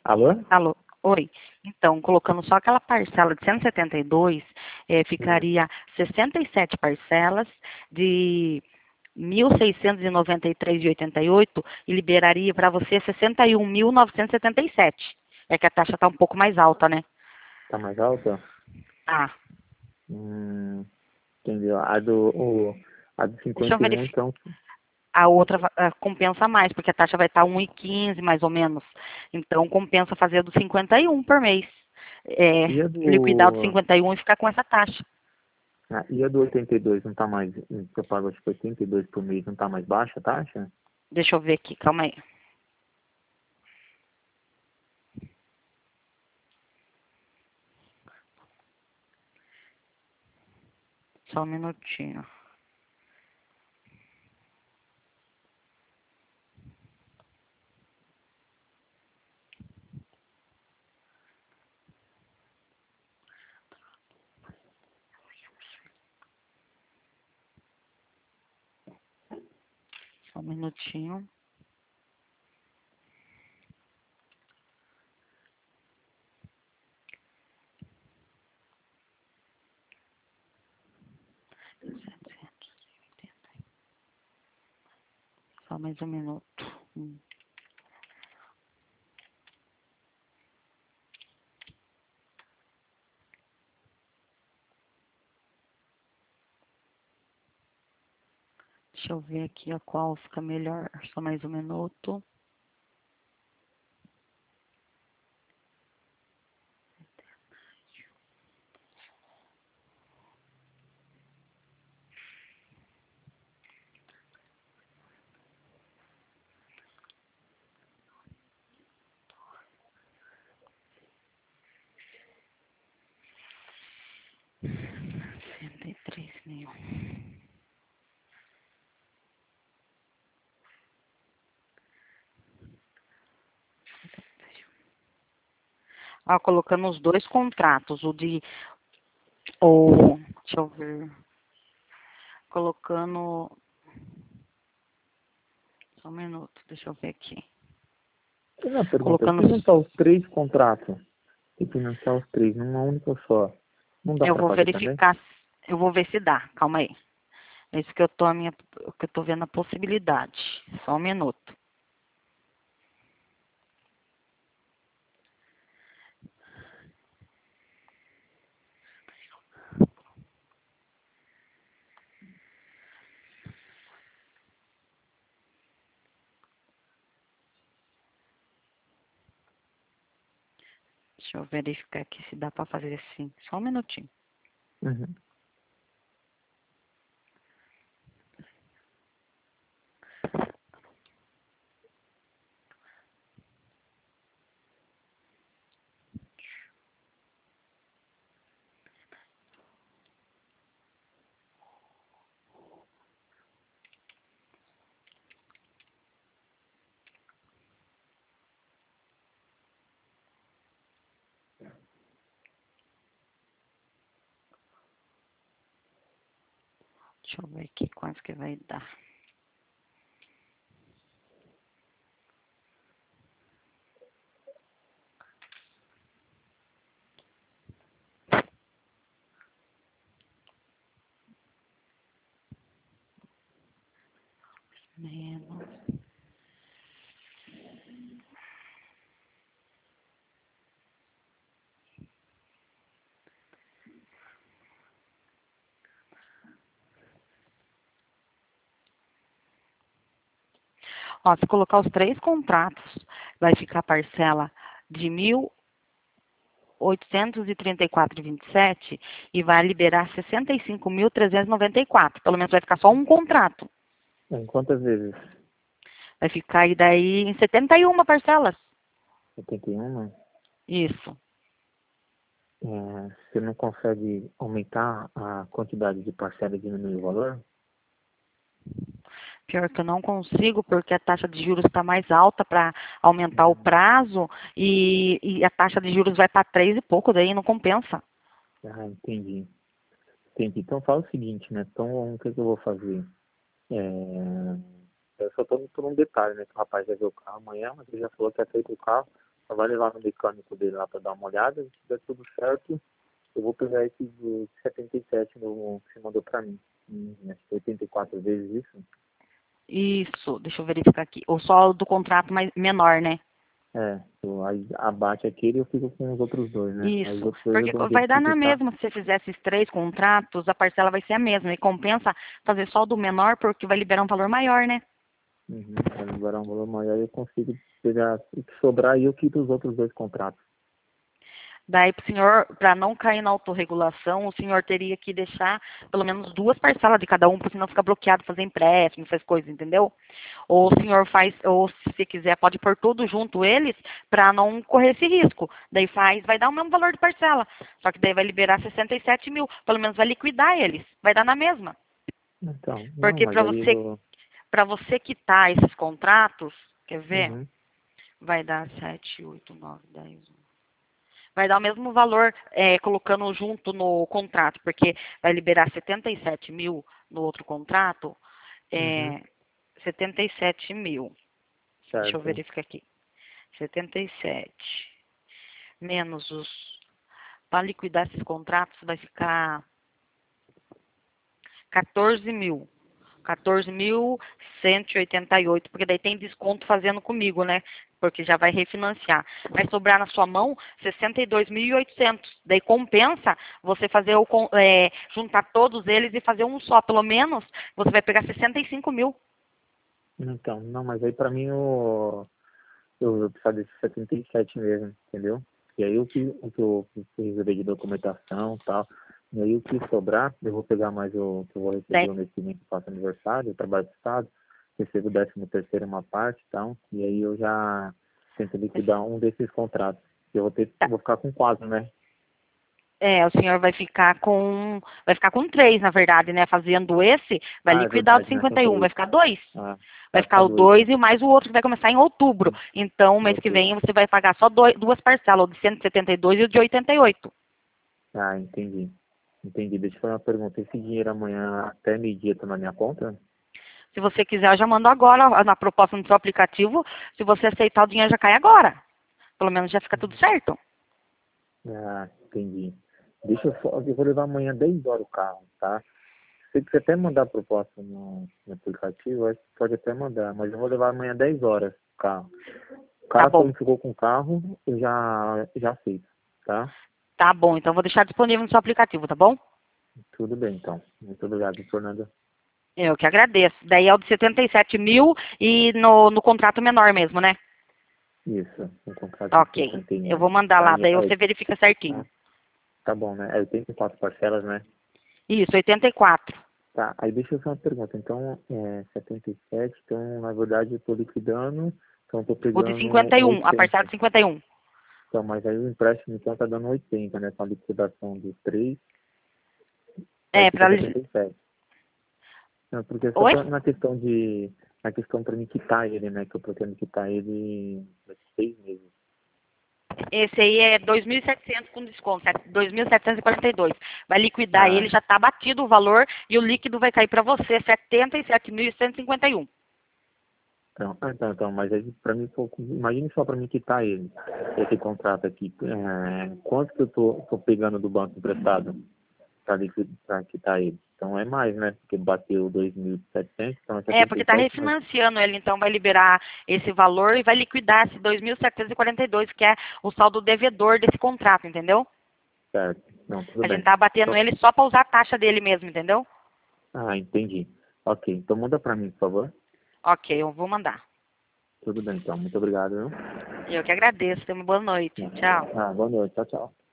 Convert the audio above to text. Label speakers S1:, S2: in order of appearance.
S1: Alô?
S2: Alô? Oi. Então, colocando só aquela parcela de 172, ficaria 67 parcelas de 1.693,88 e liberaria para você 61.977. É que a taxa está um pouco mais alta, né?
S1: Tá mais alta?
S2: Ah,
S1: Entendeu? A do
S2: deixa eu
S1: 51,
S2: verificar.
S1: então.
S2: A outra compensa mais, porque a taxa vai estar 1,15 mais ou menos. Então, compensa fazer do 51 por mês.
S1: E a
S2: Liquidar o do
S1: do.
S2: 51 e ficar com essa taxa.
S1: E a do 82 não tá mais. Que eu pago acho que 82 por mês, não tá mais baixa a taxa?
S2: Deixa eu ver aqui, calma aí. Só um minutinho. Só um minutinho. Só mais um minuto. Deixa eu ver aqui a qual fica melhor. Só mais um minuto. R$ 63.000. Colocando os dois contratos, deixa eu ver, colocando, só um minuto, deixa eu ver aqui,
S1: Uma pergunta,
S2: colocando,
S1: se juntar os três contratos e financiar os três numa única só, não dá
S2: eu
S1: para
S2: vou
S1: fazer também?
S2: verificar, eu vou ver se dá, calma aí, é isso que eu tô, que eu tô vendo a possibilidade, só um minuto. Deixa eu verificar aqui se dá para fazer assim, só um minutinho.
S1: Uhum.
S2: Deixa eu ver aqui quanto que vai dar. Menos. Ó, se colocar os três contratos, vai ficar a parcela de 1.834,27 e vai liberar 65.394. Pelo menos vai ficar só um contrato.
S1: Em quantas vezes?
S2: Vai ficar aí daí em 71 parcelas.
S1: 81?
S2: Isso.
S1: Você não consegue aumentar a quantidade de parcela e diminuir o valor?
S2: Pior que eu não consigo, porque a taxa de juros está mais alta para aumentar o prazo e a taxa de juros vai para 3 e pouco, daí não compensa.
S1: Entendi. Entendi. Então fala o seguinte, né? Então o que que eu vou fazer? Eu só tô por um detalhe, né? Que o rapaz vai ver o carro amanhã, mas ele já falou que aceita o carro. Só vai levar no mecânico dele lá para dar uma olhada. Se der tudo certo, eu vou pegar esse de 77 no, que você mandou para mim. Acho que 84 vezes isso.
S2: Isso, deixa eu verificar aqui. Ou só o do contrato mais, menor, né?
S1: Aí abate aquele e eu fico com os outros dois, né? Aí os
S2: Isso,
S1: outros dois eu
S2: porque
S1: dou um
S2: vai
S1: jeito
S2: dar
S1: de
S2: na
S1: quitar.
S2: mesma. Se você fizer esses 3 contratos, a parcela vai ser a mesma. E compensa fazer só o do menor, porque vai liberar um valor maior, né?
S1: Aí agora um valor maior eu consigo pegar o que sobrar e eu quito os outros dois contratos.
S2: Daí, pro senhor, para não cair na autorregulação, o senhor teria que deixar pelo menos 2 parcelas de cada um, porque senão fica bloqueado fazer empréstimo, essas coisas, entendeu? Ou o senhor faz, ou se quiser, pode pôr tudo junto eles, para não correr esse risco. Daí faz, vai dar o mesmo valor de parcela. Só que daí vai liberar 67 mil. Pelo menos vai liquidar eles. Vai dar na mesma.
S1: Então, não,
S2: Porque
S1: mas aí eu vou...
S2: para você quitar esses contratos, quer ver?
S1: Uhum.
S2: Vai dar 7, 8, 9, 10, vai dar o mesmo valor colocando junto no contrato, porque vai liberar 77 mil no outro contrato,
S1: Uhum.
S2: 77 mil. Deixa eu
S1: Certo.
S2: verificar aqui. 77 menos os. Para liquidar esses contratos vai ficar 14 mil. 14.188, porque daí tem desconto fazendo comigo, né? Porque já vai refinanciar. Vai sobrar na sua mão 62.800. Daí compensa você fazer juntar todos eles e fazer um só, pelo menos você vai pegar 65 mil.
S1: Então, não, mas aí pra mim eu preciso desse 77 mesmo, entendeu? E aí o que eu resolver de documentação e tal, e aí o que sobrar, eu vou pegar mais o que eu vou receber
S2: Daí,
S1: o mês que vem que faço aniversário, eu trabalho do Estado, recebo o 13º uma parte e tal, e aí eu já tento liquidar um desses contratos.
S2: tá.
S1: Vou ficar com 4, né?
S2: O senhor vai ficar com 3, na verdade, né? Fazendo esse, vai
S1: Ah, é
S2: liquidar o de
S1: verdade, né? São
S2: 51, vai
S1: três.
S2: ficar 2.
S1: Ah,
S2: Vai
S1: vai
S2: ficar
S1: ficar
S2: o
S1: 2.
S2: 2 e mais o outro que vai começar em outubro. Então,
S1: Em
S2: mês que
S1: outubro.
S2: vem você vai pagar só 2 parcelas, o de 172 e o de 88.
S1: Ah, entendi. Entendi. Deixa eu fazer uma pergunta. Esse dinheiro amanhã até meio-dia tá na minha conta?
S2: Se você quiser, eu já mando agora na proposta no seu aplicativo. Se você aceitar, o dinheiro já cai agora. Pelo menos já fica tudo certo.
S1: Ah, entendi. Eu vou levar amanhã 10 horas o carro, tá? Se você até mandar a proposta no aplicativo, acho que pode até mandar, mas eu vou levar amanhã 10 horas o carro.
S2: Tá
S1: Caso
S2: bom.
S1: ele ficou com o carro, eu já aceito, tá?
S2: Tá bom, então eu vou deixar disponível no seu aplicativo, tá bom?
S1: Tudo bem, então. Muito obrigado, Fernanda.
S2: Eu que agradeço. Daí é o de 77 mil e no contrato menor mesmo, né?
S1: Isso, um contrato de
S2: Ok. Eu
S1: 51.
S2: vou mandar
S1: Tá,
S2: lá, daí você verifica certinho.
S1: ah, tá bom, né? É 84 parcelas, né?
S2: Isso, 84.
S1: Tá, aí deixa eu fazer uma pergunta. Então, 77, então, na verdade, eu estou liquidando, então estou
S2: O de
S1: pegando
S2: 51, a parcela
S1: 80.
S2: de 51.
S1: Então, mas aí o empréstimo, então, está dando 80, né? Com a liquidação dos 3, aí
S2: É,
S1: fica
S2: pra...
S1: 77. Não, porque só
S2: Oi?
S1: na questão para me quitar ele, né? Que eu pretendo quitar ele daqui 6 meses.
S2: Esse aí é 2.700 com desconto, 2.742. Vai liquidar
S1: Ah,
S2: ele, já está batido o valor e o líquido vai cair para você 77.151.
S1: então, mas aí para mim, imagine só para mim quitar ele, esse contrato aqui. Quanto que eu tô pegando do banco emprestado para quitar ele? Então é mais, né? Porque bateu 2.700, então é
S2: Porque está
S1: 77, mas
S2: refinanciando ele, então vai liberar esse valor e vai liquidar esse 2.742, que é o saldo devedor desse contrato, entendeu?
S1: certo. Não, tudo
S2: A gente
S1: bem.
S2: está batendo
S1: Então,
S2: ele só para usar a taxa dele mesmo, entendeu?
S1: entendi. Ok, então manda para mim, por favor.
S2: Ok, eu vou mandar.
S1: Tudo bem, então. Muito obrigado, viu?
S2: Eu que agradeço. Tenha uma boa noite. Tchau.
S1: Boa noite. Tchau, tchau.